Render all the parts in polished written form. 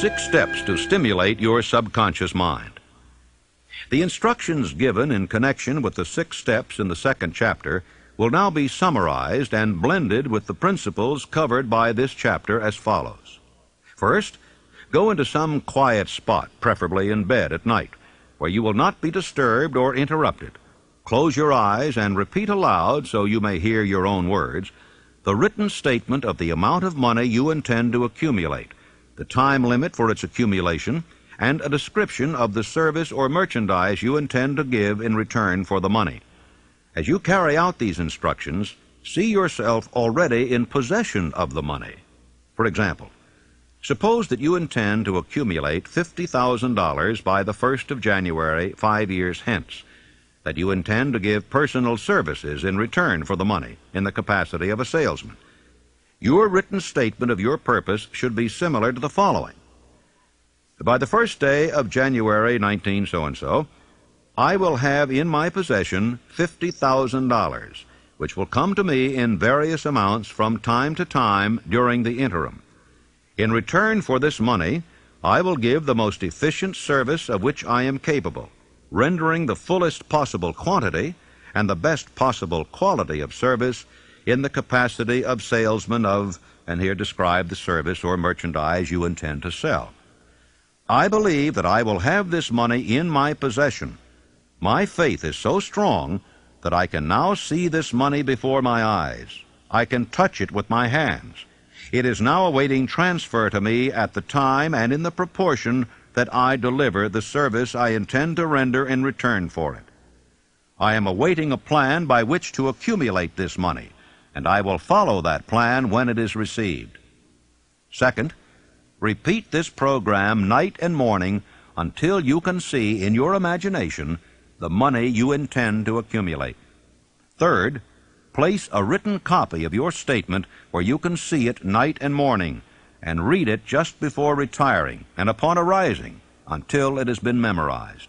6 steps to stimulate your subconscious mind. The instructions given in connection with the 6 steps in the 2nd chapter will now be summarized and blended with the principles covered by this chapter as follows. First, go into some quiet spot, preferably in bed at night, where you will not be disturbed or interrupted. Close your eyes and repeat aloud, so you may hear your own words, the written statement of the amount of money you intend to accumulate, the time limit for its accumulation, and a description of the service or merchandise you intend to give in return for the money. As you carry out these instructions, see yourself already in possession of the money. For example, suppose that you intend to accumulate $50,000 by the 1st of January 5 years hence, that you intend to give personal services in return for the money in the capacity of a salesman. Your written statement of your purpose should be similar to the following. By the 1st day of January 19 so-and-so, I will have in my possession $50,000, which will come to me in various amounts from time to time during the interim. In return for this money, I will give the most efficient service of which I am capable, rendering the fullest possible quantity and the best possible quality of service in the capacity of salesman of, and here describe the service or merchandise you intend to sell. I believe that I will have this money in my possession. My faith is so strong that I can now see this money before my eyes. I can touch it with my hands. It is now awaiting transfer to me at the time and in the proportion that I deliver the service I intend to render in return for it. I am awaiting a plan by which to accumulate this money, and I will follow that plan when it is received. Second, repeat this program night and morning until you can see in your imagination the money you intend to accumulate. Third, place a written copy of your statement where you can see it night and morning, and read it just before retiring and upon arising until it has been memorized.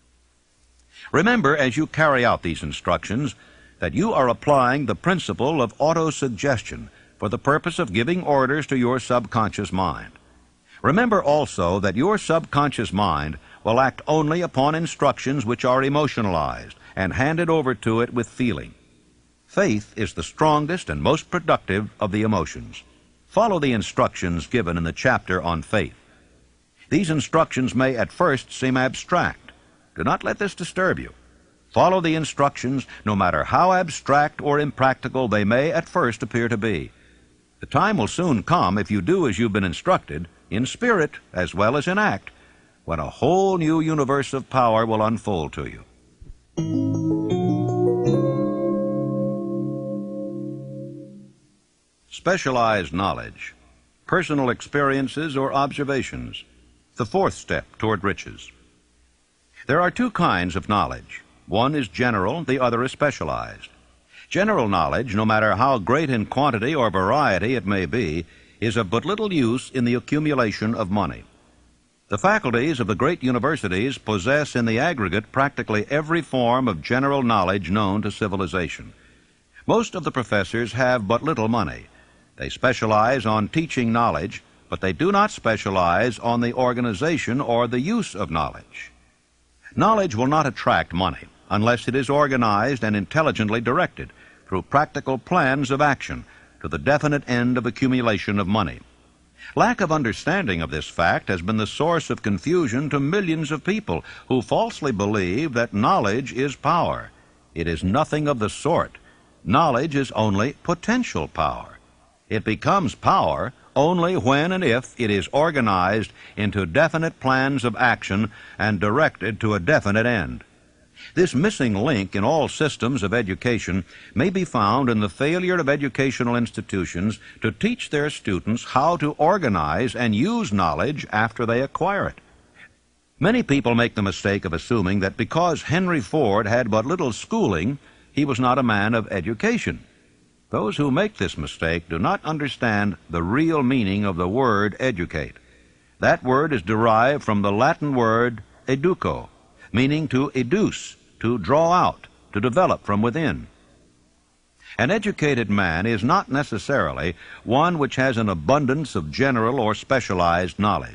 Remember, as you carry out these instructions, that you are applying the principle of autosuggestion for the purpose of giving orders to your subconscious mind. Remember also that your subconscious mind will act only upon instructions which are emotionalized and handed over to it with feeling. Faith is the strongest and most productive of the emotions. Follow the instructions given in the chapter on faith. These instructions may at first seem abstract. Do not let this disturb you. Follow the instructions no matter how abstract or impractical they may at first appear to be. The time will soon come, if you do as you've been instructed, in spirit as well as in act, when a whole new universe of power will unfold to you. Specialized knowledge, personal experiences or observations, the 4th step toward riches. There are 2 kinds of knowledge. One is general, the other is specialized. General knowledge, no matter how great in quantity or variety it may be, is of but little use in the accumulation of money. The faculties of the great universities possess in the aggregate practically every form of general knowledge known to civilization. Most of the professors have but little money. They specialize on teaching knowledge, but they do not specialize on the organization or the use of knowledge. Knowledge will not attract money unless it is organized and intelligently directed through practical plans of action to the definite end of accumulation of money. Lack of understanding of this fact has been the source of confusion to millions of people who falsely believe that knowledge is power. It is nothing of the sort. Knowledge is only potential power. It becomes power only when and if it is organized into definite plans of action and directed to a definite end. This missing link in all systems of education may be found in the failure of educational institutions to teach their students how to organize and use knowledge after they acquire it. Many people make the mistake of assuming that because Henry Ford had but little schooling, he was not a man of education. Those who make this mistake do not understand the real meaning of the word educate. That word is derived from the Latin word educo, meaning to educe, to draw out, to develop from within. An educated man is not necessarily one which has an abundance of general or specialized knowledge.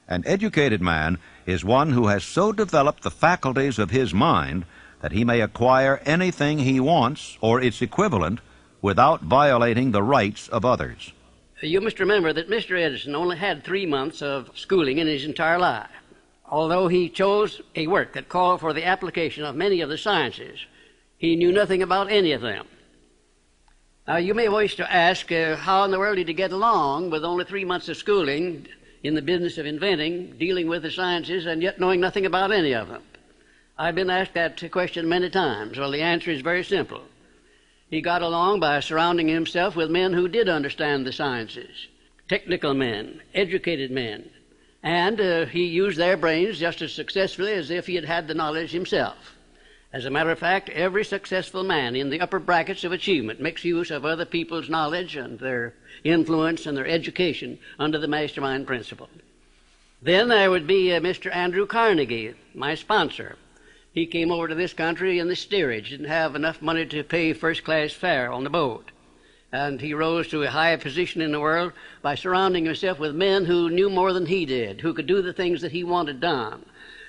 An educated man is one who has so developed the faculties of his mind that he may acquire anything he wants or its equivalent without violating the rights of others. You must remember that Mr. Edison only had 3 months of schooling in his entire life. Although he chose a work that called for the application of many of the sciences, he knew nothing about any of them. Now, you may wish to ask, how in the world did he get along with only 3 months of schooling in the business of inventing, dealing with the sciences, and yet knowing nothing about any of them? I've been asked that question many times. Well, the answer is very simple. He got along by surrounding himself with men who did understand the sciences, technical men, educated men, and he used their brains just as successfully as if he had had the knowledge himself. As a matter of fact, every successful man in the upper brackets of achievement makes use of other people's knowledge and their influence and their education under the mastermind principle. Then there would be Mr. Andrew Carnegie, my sponsor. He came over to this country in the steerage, didn't have enough money to pay first-class fare on the boat. And he rose to a high position in the world by surrounding himself with men who knew more than he did, who could do the things that he wanted done.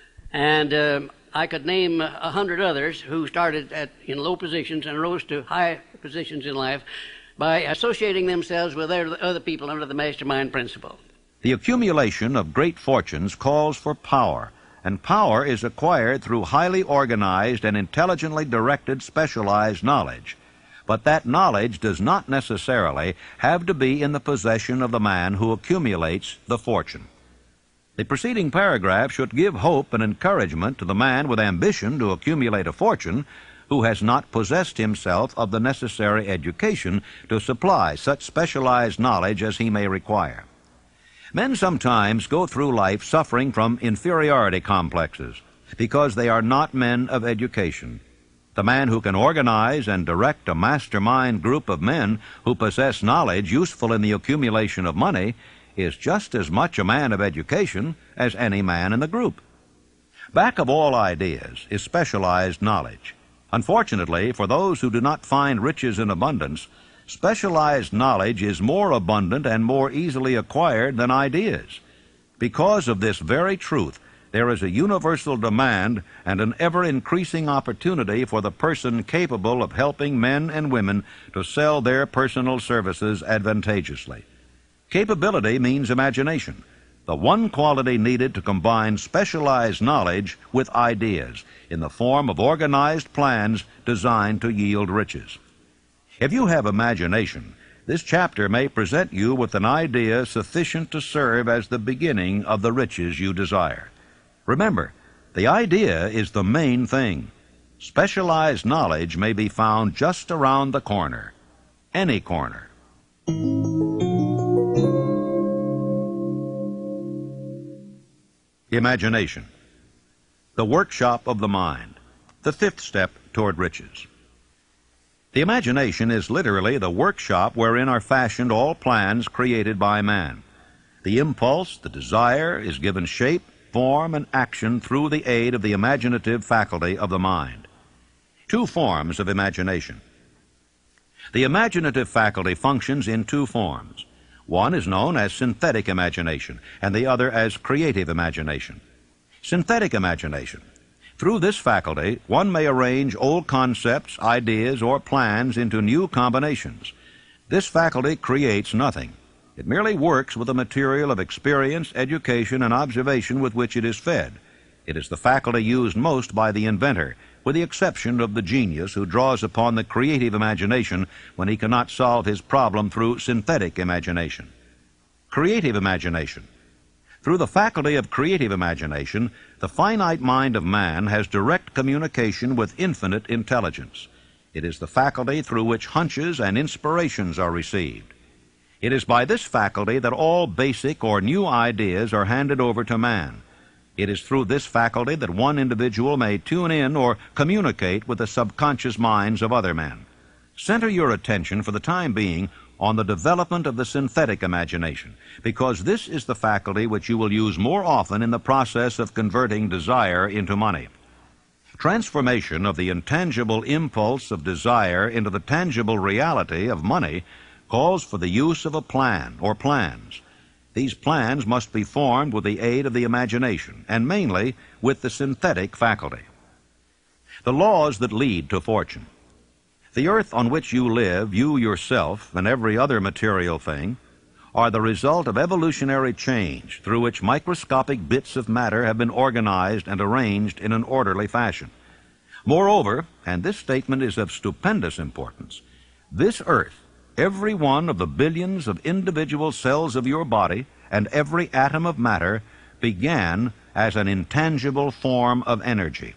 And I could name 100 others who started in low positions and rose to high positions in life by associating themselves with other people under the mastermind principle. The accumulation of great fortunes calls for power, and power is acquired through highly organized and intelligently directed specialized knowledge. But that knowledge does not necessarily have to be in the possession of the man who accumulates the fortune. The preceding paragraph should give hope and encouragement to the man with ambition to accumulate a fortune who has not possessed himself of the necessary education to supply such specialized knowledge as he may require. Men sometimes go through life suffering from inferiority complexes because they are not men of education. The man who can organize and direct a mastermind group of men who possess knowledge useful in the accumulation of money is just as much a man of education as any man in the group. Back of all ideas is specialized knowledge. Unfortunately, for those who do not find riches in abundance, specialized knowledge is more abundant and more easily acquired than ideas. Because of this very truth, there is a universal demand and an ever-increasing opportunity for the person capable of helping men and women to sell their personal services advantageously. Capability means imagination, the one quality needed to combine specialized knowledge with ideas in the form of organized plans designed to yield riches. If you have imagination, this chapter may present you with an idea sufficient to serve as the beginning of the riches you desire. Remember, the idea is the main thing. Specialized knowledge may be found just around the corner, any corner. Imagination, the workshop of the mind, the fifth step toward riches. The imagination is literally the workshop wherein are fashioned all plans created by man. The impulse, the desire, is given shape, form, and action through the aid of the imaginative faculty of the mind. Two forms of imagination. The imaginative faculty functions in two forms. One is known as synthetic imagination, and the other as creative imagination. Synthetic imagination. Through this faculty, one may arrange old concepts, ideas, or plans into new combinations. This faculty creates nothing. It merely works with the material of experience, education, and observation with which it is fed. It is the faculty used most by the inventor, with the exception of the genius who draws upon the creative imagination when he cannot solve his problem through synthetic imagination. Creative imagination. Through the faculty of creative imagination, the finite mind of man has direct communication with infinite intelligence. It is the faculty through which hunches and inspirations are received. It is by this faculty that all basic or new ideas are handed over to man. It is through this faculty that one individual may tune in or communicate with the subconscious minds of other men. Center your attention for the time being on the development of the synthetic imagination, because this is the faculty which you will use more often in the process of converting desire into money. Transformation of the intangible impulse of desire into the tangible reality of money calls for the use of a plan or plans. These plans must be formed with the aid of the imagination, and mainly with the synthetic faculty. The laws that lead to fortune. The earth on which you live, you yourself, and every other material thing, are the result of evolutionary change through which microscopic bits of matter have been organized and arranged in an orderly fashion. Moreover, and this statement is of stupendous importance, this earth, every one of the billions of individual cells of your body and every atom of matter, began as an intangible form of energy.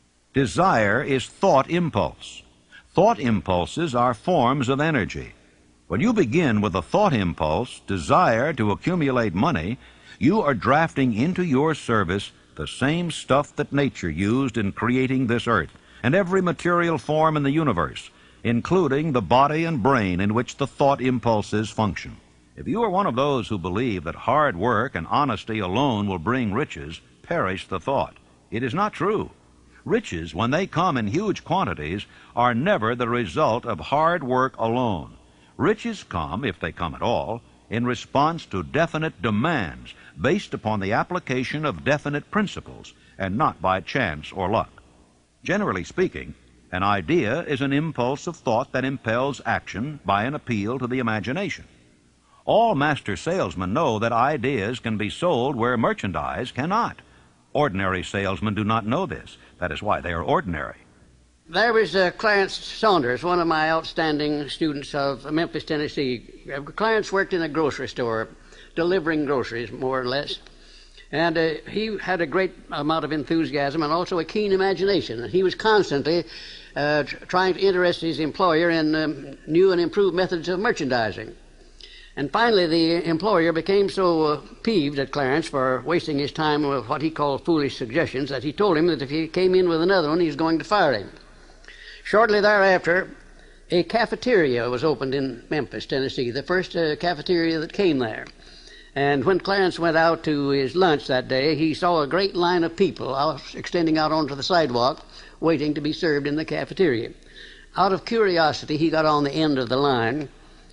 Desire is thought impulse. Thought impulses are forms of energy. When you begin with a thought impulse, desire to accumulate money, you are drafting into your service the same stuff that nature used in creating this earth and every material form in the universe, including the body and brain in which the thought impulses function. If you are one of those who believe that hard work and honesty alone will bring riches, perish the thought. It is not true. Riches, when they come in huge quantities, are never the result of hard work alone. Riches come, if they come at all, in response to definite demands based upon the application of definite principles, and not by chance or luck. Generally speaking, an idea is an impulse of thought that impels action by an appeal to the imagination. All master salesmen know that ideas can be sold where merchandise cannot. Ordinary salesmen do not know this. That is why they are ordinary. There was Clarence Saunders, one of my outstanding students of Memphis, Tennessee. Clarence worked in a grocery store, delivering groceries, more or less. And he had a great amount of enthusiasm and also a keen imagination. He was constantly trying to interest his employer in new and improved methods of merchandising. And finally, the employer became so peeved at Clarence for wasting his time with what he called foolish suggestions that he told him that if he came in with another one, he was going to fire him. Shortly thereafter, a cafeteria was opened in Memphis, Tennessee, the first cafeteria that came there. And when Clarence went out to his lunch that day, he saw a great line of people extending out onto the sidewalk, waiting to be served in the cafeteria. Out of curiosity, he got on the end of the line,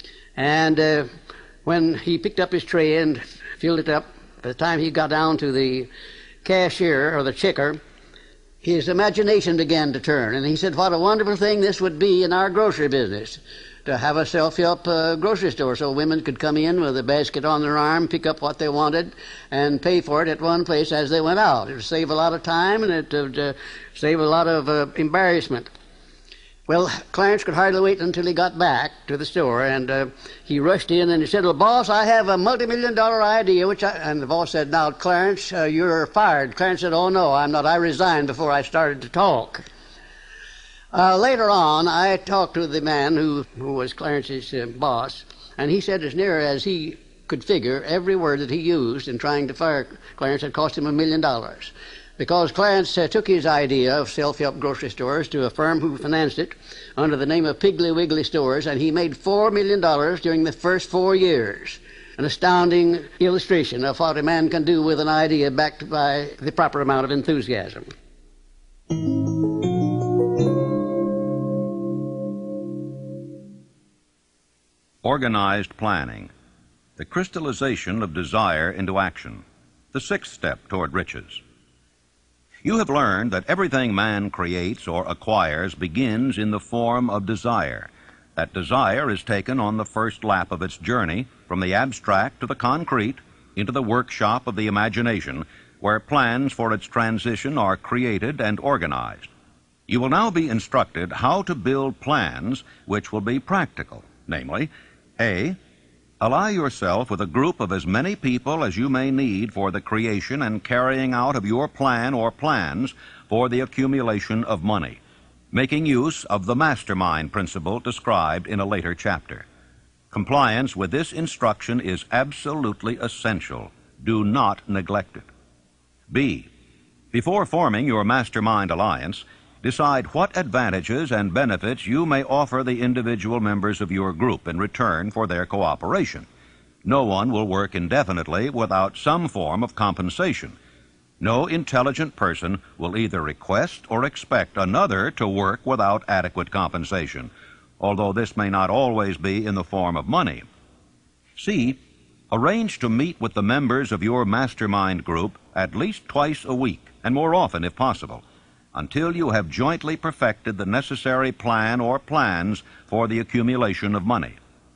and when he picked up his tray and filled it up, by the time he got down to the cashier or the checker, his imagination began to turn, and he said, what a wonderful thing this would be in our grocery business, to have a self-help grocery store so women could come in with a basket on their arm, pick up what they wanted, and pay for it at one place as they went out. It would save a lot of time, and it would save a lot of embarrassment. Well, Clarence could hardly wait until he got back to the store, and he rushed in and he said, well, boss, I have a multi-million-dollar idea, and the boss said, now, Clarence, you're fired. Clarence said, oh, no, I'm not. I resigned before I started to talk. Later on, I talked to the man who was Clarence's boss, and he said as near as he could figure, every word that he used in trying to fire Clarence had cost him $1 million. Because Clarence took his idea of self-help grocery stores to a firm who financed it under the name of Piggly Wiggly Stores, and he made $4 million during the first 4 years. An astounding illustration of what a man can do with an idea backed by the proper amount of enthusiasm. Organized planning, the crystallization of desire into action, the sixth step toward riches. You have learned that everything man creates or acquires begins in the form of desire. That desire is taken on the first lap of its journey from the abstract to the concrete into the workshop of the imagination, where plans for its transition are created and organized. You will now be instructed how to build plans which will be practical, namely, A, ally yourself with a group of as many people as you may need for the creation and carrying out of your plan or plans for the accumulation of money, making use of the mastermind principle described in a later chapter. Compliance with this instruction is absolutely essential. Do not neglect it. B, before forming your mastermind alliance, decide what advantages and benefits you may offer the individual members of your group in return for their cooperation. No one will work indefinitely without some form of compensation. No intelligent person will either request or expect another to work without adequate compensation, although this may not always be in the form of money. C, Arrange to meet with the members of your mastermind group at least twice a week, and more often if possible, until you have jointly perfected the necessary plan or plans for the accumulation of money.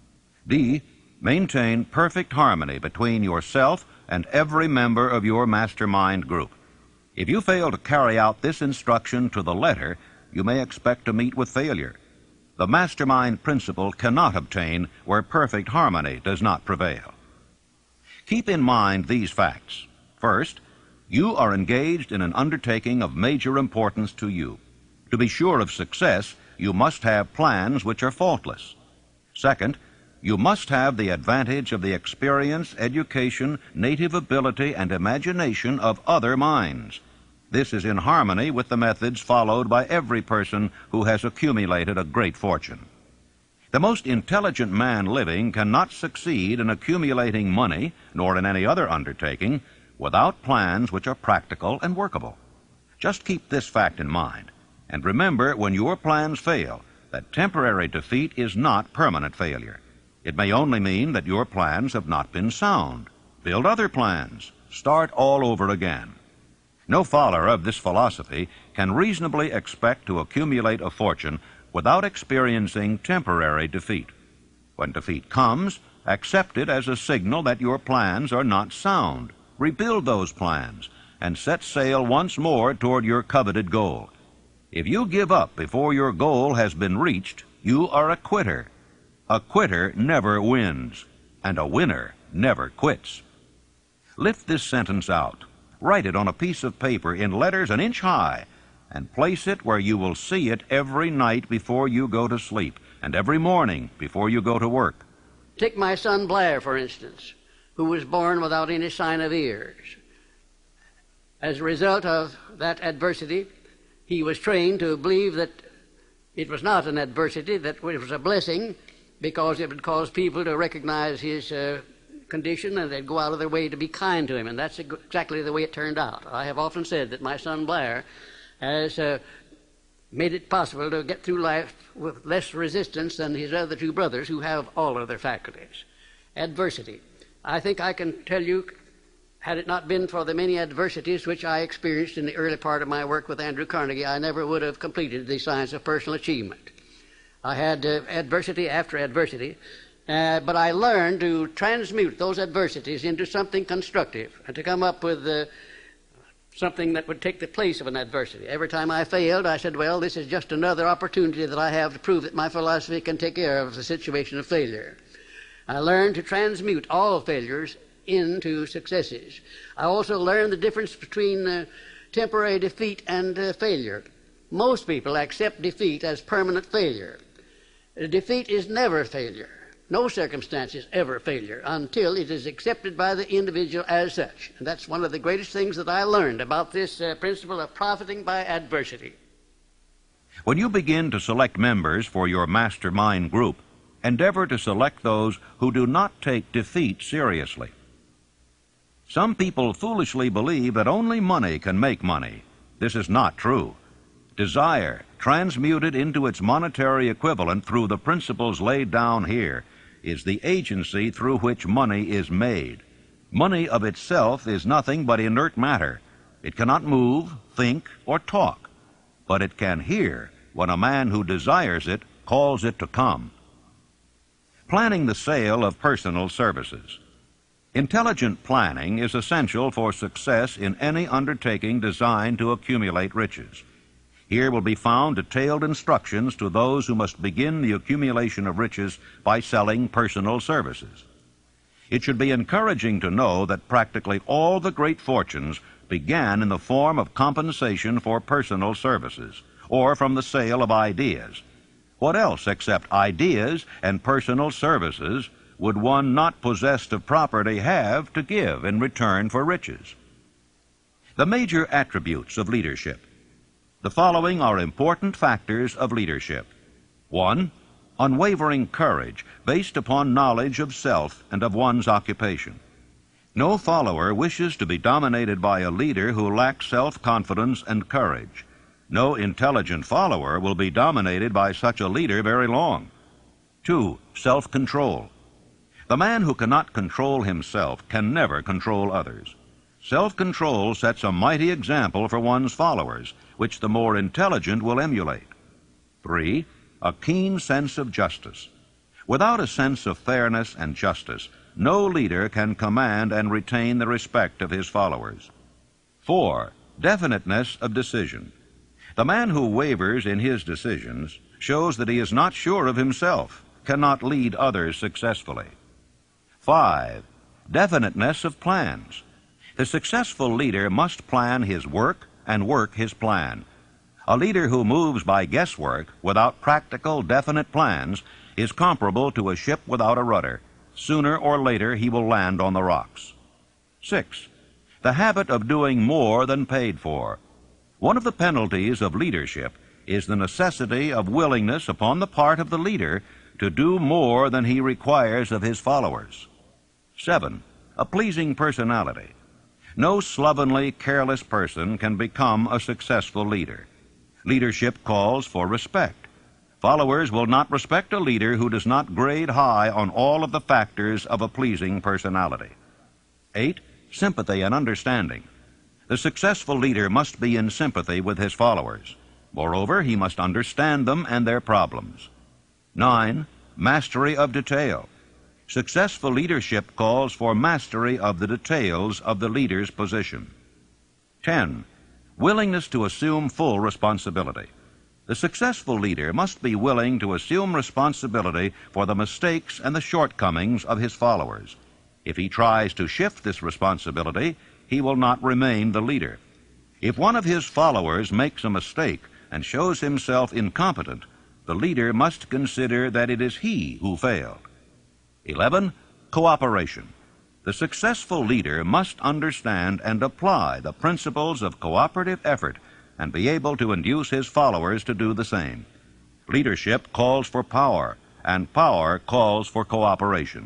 D. Maintain perfect harmony between yourself and every member of your mastermind group. If you fail to carry out this instruction to the letter, you may expect to meet with failure. The mastermind principle cannot obtain where perfect harmony does not prevail. Keep in mind these facts. First, you are engaged in an undertaking of major importance to you. To be sure of success, you must have plans which are faultless. Second, you must have the advantage of the experience, education, native ability, and imagination of other minds. This is in harmony with the methods followed by every person who has accumulated a great fortune. The most intelligent man living cannot succeed in accumulating money, nor in any other undertaking, without plans which are practical and workable. Just keep this fact in mind, and remember when your plans fail that temporary defeat is not permanent failure. It may only mean that your plans have not been sound. Build other plans. Start all over again. No follower of this philosophy can reasonably expect to accumulate a fortune without experiencing temporary defeat. When defeat comes, accept it as a signal that your plans are not sound. Rebuild those plans and set sail once more toward your coveted goal. If you give up before your goal has been reached, you are a quitter. A quitter never wins, and a winner never quits. Lift this sentence out. Write it on a piece of paper in letters an inch high, and place it where you will see it every night before you go to sleep, and every morning before you go to work. Take my son Blair, for instance, who was born without any sign of ears. As a result of that adversity, he was trained to believe that it was not an adversity, that it was a blessing, because it would cause people to recognize his condition, and they'd go out of their way to be kind to him, and that's exactly the way it turned out. I have often said that my son Blair has made it possible to get through life with less resistance than his other two brothers who have all of their faculties. Adversity. I think I can tell you, had it not been for the many adversities which I experienced in the early part of my work with Andrew Carnegie, I never would have completed the science of personal achievement. I had adversity after adversity, but I learned to transmute those adversities into something constructive and to come up with something that would take the place of an adversity. Every time I failed, I said, well, this is just another opportunity that I have to prove that my philosophy can take care of the situation of failure. I learned to transmute all failures into successes. I also learned the difference between temporary defeat and failure. Most people accept defeat as permanent failure. Defeat is never failure. No circumstance is ever failure until it is accepted by the individual as such. And that's one of the greatest things that I learned about this principle of profiting by adversity. When you begin to select members for your mastermind group, endeavor to select those who do not take defeat seriously. Some people foolishly believe that only money can make money. This is not true. Desire, transmuted into its monetary equivalent through the principles laid down here, is the agency through which money is made. Money of itself is nothing but inert matter. It cannot move, think, or talk, but it can hear when a man who desires it calls it to come. Planning the sale of personal services. Intelligent planning is essential for success in any undertaking designed to accumulate riches. Here will be found detailed instructions to those who must begin the accumulation of riches by selling personal services. It should be encouraging to know that practically all the great fortunes began in the form of compensation for personal services, or from the sale of ideas. What else except ideas and personal services would one not possessed of property have to give in return for riches? The major attributes of leadership. The following are important factors of leadership. 1. Unwavering courage based upon knowledge of self and of one's occupation. No follower wishes to be dominated by a leader who lacks self-confidence and courage. No intelligent follower will be dominated by such a leader very long. 2. Self-control. The man who cannot control himself can never control others. Self-control sets a mighty example for one's followers, which the more intelligent will emulate. 3. A keen sense of justice. Without a sense of fairness and justice, no leader can command and retain the respect of his followers. 4. Definiteness of decision. The man who wavers in his decisions shows that he is not sure of himself, cannot lead others successfully. 5. Definiteness of plans. The successful leader must plan his work and work his plan. A leader who moves by guesswork without practical, definite plans is comparable to a ship without a rudder. Sooner or later he will land on the rocks. 6. The habit of doing more than paid for. One of the penalties of leadership is the necessity of willingness upon the part of the leader to do more than he requires of his followers. 7. A pleasing personality. No slovenly, careless person can become a successful leader. Leadership calls for respect. Followers will not respect a leader who does not grade high on all of the factors of a pleasing personality. 8. Sympathy and understanding. The successful leader must be in sympathy with his followers. Moreover, he must understand them and their problems. 9. Mastery of detail. Successful leadership calls for mastery of the details of the leader's position. 10. Willingness to assume full responsibility. The successful leader must be willing to assume responsibility for the mistakes and the shortcomings of his followers. If he tries to shift this responsibility, he will not remain the leader. If one of his followers makes a mistake and shows himself incompetent, the leader must consider that it is he who failed. 11. Cooperation. The successful leader must understand and apply the principles of cooperative effort and be able to induce his followers to do the same. Leadership calls for power, and power calls for cooperation.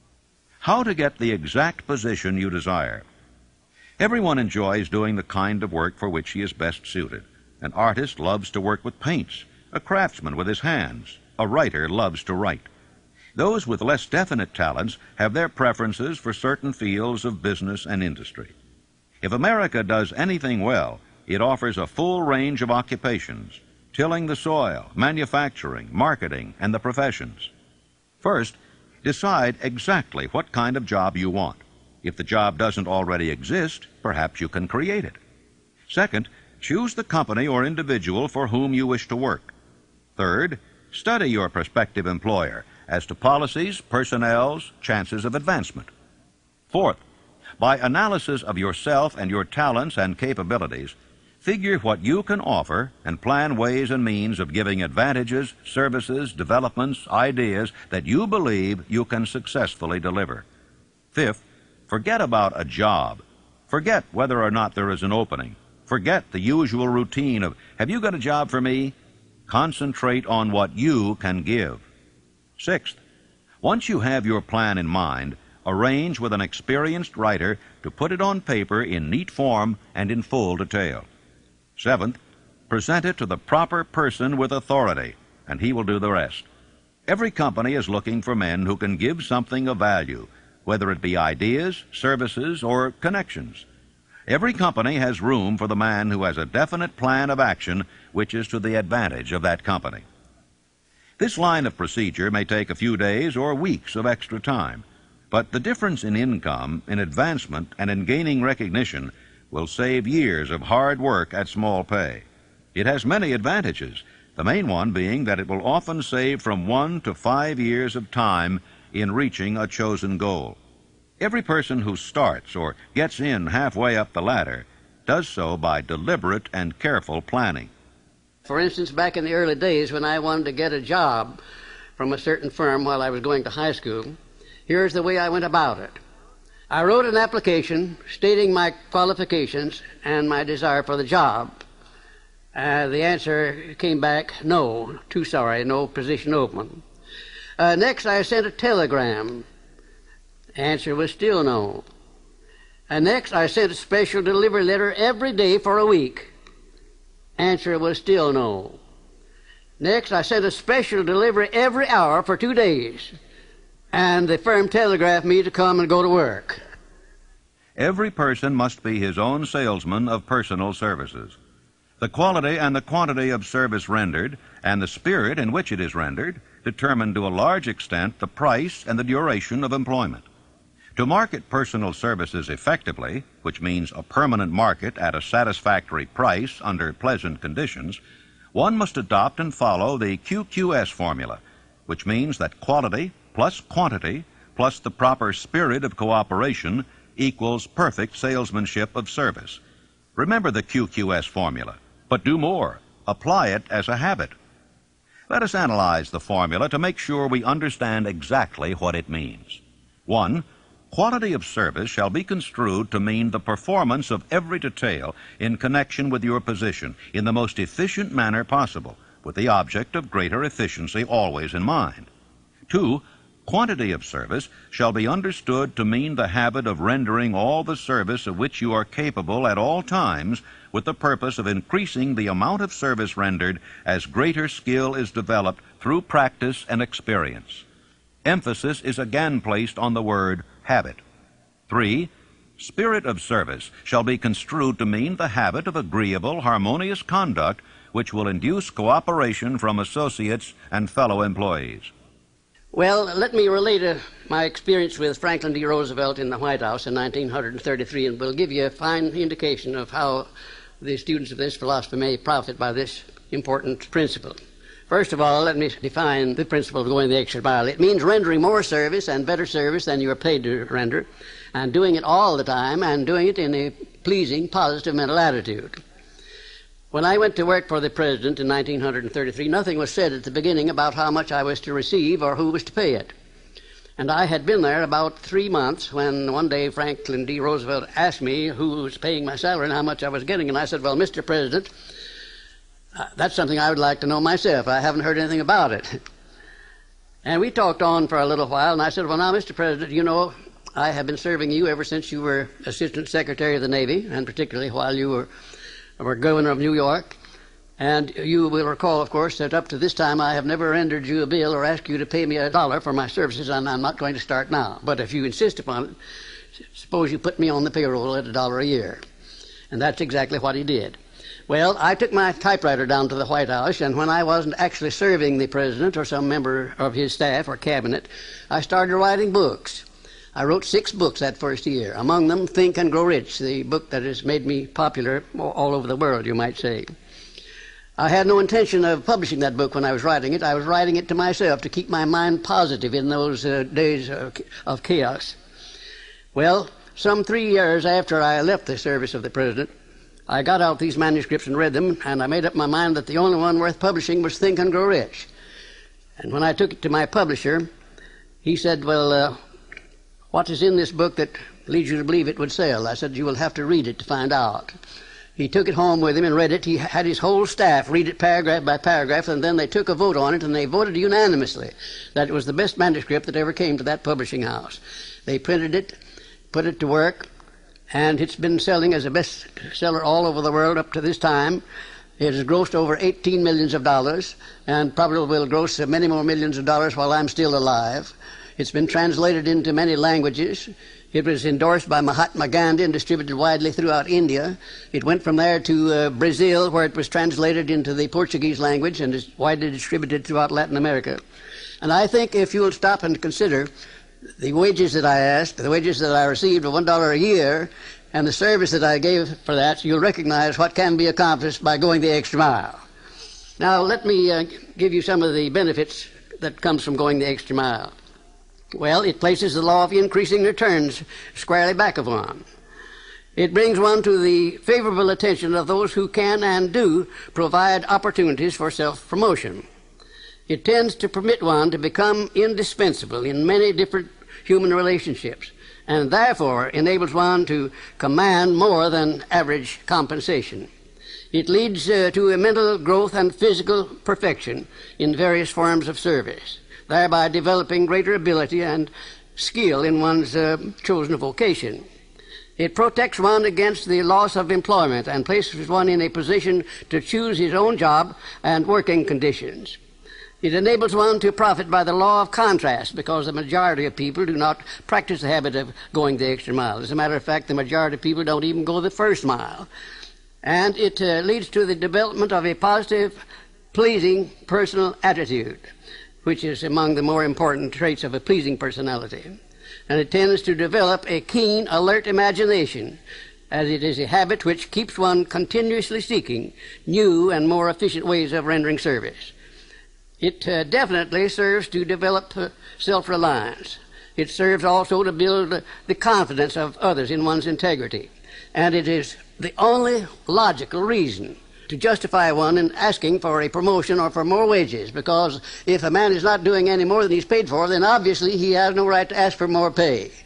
How to get the exact position you desire. Everyone enjoys doing the kind of work for which he is best suited. An artist loves to work with paints, a craftsman with his hands, a writer loves to write. Those with less definite talents have their preferences for certain fields of business and industry. If America does anything well, it offers a full range of occupations: tilling the soil, manufacturing, marketing, and the professions. First, decide exactly what kind of job you want. If the job doesn't already exist, perhaps you can create it. Second, choose the company or individual for whom you wish to work. Third, study your prospective employer as to policies, personnels, chances of advancement. Fourth, by analysis of yourself and your talents and capabilities, figure what you can offer and plan ways and means of giving advantages, services, developments, ideas that you believe you can successfully deliver. Fifth, forget about a job. Forget whether or not there is an opening. Forget the usual routine of, "Have you got a job for me?" Concentrate on what you can give. Sixth, once you have your plan in mind, arrange with an experienced writer to put it on paper in neat form and in full detail. Seventh, present it to the proper person with authority, and he will do the rest. Every company is looking for men who can give something of value, whether it be ideas, services, or connections. Every company has room for the man who has a definite plan of action which is to the advantage of that company. This line of procedure may take a few days or weeks of extra time, but the difference in income, in advancement, and in gaining recognition will save years of hard work at small pay. It has many advantages, the main one being that it will often save from 1 to 5 years of time in reaching a chosen goal. Every person who starts or gets in halfway up the ladder does so by deliberate and careful planning. For instance, back in the early days when I wanted to get a job from a certain firm while I was going to high school, here's the way I went about it. I wrote an application stating my qualifications and my desire for the job. The answer came back, no, too sorry, no position open. Next, I sent a telegram. Answer was still no. Next, I sent a special delivery letter every day for a week. Answer was still no. Next, I sent a special delivery every hour for 2 days. and the firm telegraphed me to come and go to work. Every person must be his own salesman of personal services. The quality and the quantity of service rendered and the spirit in which it is rendered determine to a large extent the price and the duration of employment. To market personal services effectively, which means a permanent market at a satisfactory price under pleasant conditions, one must adopt and follow the QQS formula, which means that quality plus quantity plus the proper spirit of cooperation equals perfect salesmanship of service. Remember the QQS formula, but do more. Apply it as a habit. Let us analyze the formula to make sure we understand exactly what it means. 1. Quality of service shall be construed to mean the performance of every detail in connection with your position in the most efficient manner possible, with the object of greater efficiency always in mind. 2. Quantity of service shall be understood to mean the habit of rendering all the service of which you are capable at all times, with the purpose of increasing the amount of service rendered as greater skill is developed through practice and experience. Emphasis is again placed on the word habit. 3. Spirit of service shall be construed to mean the habit of agreeable, harmonious conduct which will induce cooperation from associates and fellow employees. Well, let me relate my experience with Franklin D. Roosevelt in the White House in 1933, and will give you a fine indication of how the students of this philosophy may profit by this important principle. First of all, let me define the principle of going the extra mile. It means rendering more service and better service than you are paid to render, and doing it all the time, and doing it in a pleasing, positive mental attitude. When I went to work for the President in 1933, nothing was said at the beginning about how much I was to receive or who was to pay it. And I had been there about 3 months when one day Franklin D. Roosevelt asked me who was paying my salary and how much I was getting, and I said, well, Mr. President, that's something I would like to know myself. I haven't heard anything about it. And we talked on for a little while, and I said, well, now, Mr. President, you know, I have been serving you ever since you were Assistant Secretary of the Navy, and particularly while you were Governor of New York. And you will recall, of course, that up to this time I have never rendered you a bill or asked you to pay me $1 for my services, and I'm not going to start now. But if you insist upon it, suppose you put me on the payroll at $1 a year. And that's exactly what he did. Well, I took my typewriter down to the White House, and when I wasn't actually serving the President or some member of his staff or cabinet, I started writing books. I wrote 6 books that first year, among them Think and Grow Rich, the book that has made me popular all over the world, you might say. I had no intention of publishing that book when I was writing it. I was writing it to myself to keep my mind positive in those days of chaos. Well, some 3 years after I left the service of the President, I got out these manuscripts and read them, and I made up my mind that the only one worth publishing was Think and Grow Rich. And when I took it to my publisher, he said, well, what is in this book that leads you to believe it would sell? I said, you will have to read it to find out. He took it home with him and read it. He had his whole staff read it paragraph by paragraph, and then they took a vote on it, and they voted unanimously that it was the best manuscript that ever came to that publishing house. They printed it, put it to work, and it's been selling as a bestseller all over the world up to this time. It has grossed over $18 million, and probably will gross many more millions of dollars while I'm still alive. It's been translated into many languages. It was endorsed by Mahatma Gandhi and distributed widely throughout India. It went from there to Brazil, where it was translated into the Portuguese language and is widely distributed throughout Latin America. And I think if you will stop and consider the wages that I asked, the wages that I received of $1 a year, and the service that I gave for that, you'll recognize what can be accomplished by going the extra mile. Now, let me give you some of the benefits that comes from going the extra mile. Well, it places the law of increasing returns squarely back of one. It brings one to the favorable attention of those who can and do provide opportunities for self-promotion. It tends to permit one to become indispensable in many different human relationships, and therefore enables one to command more than average compensation. It leads to a mental growth and physical perfection in various forms of service, thereby developing greater ability and skill in one's chosen vocation. It protects one against the loss of employment and places one in a position to choose his own job and working conditions. It enables one to profit by the law of contrast, because the majority of people do not practice the habit of going the extra mile. As a matter of fact, the majority of people don't even go the first mile. And it leads to the development of a positive, pleasing personal attitude, which is among the more important traits of a pleasing personality. And it tends to develop a keen, alert imagination, as it is a habit which keeps one continuously seeking new and more efficient ways of rendering service. It definitely serves to develop self-reliance. It serves also to build the confidence of others in one's integrity. And it is the only logical reason to justify one in asking for a promotion or for more wages, because if a man is not doing any more than he's paid for, then obviously he has no right to ask for more pay.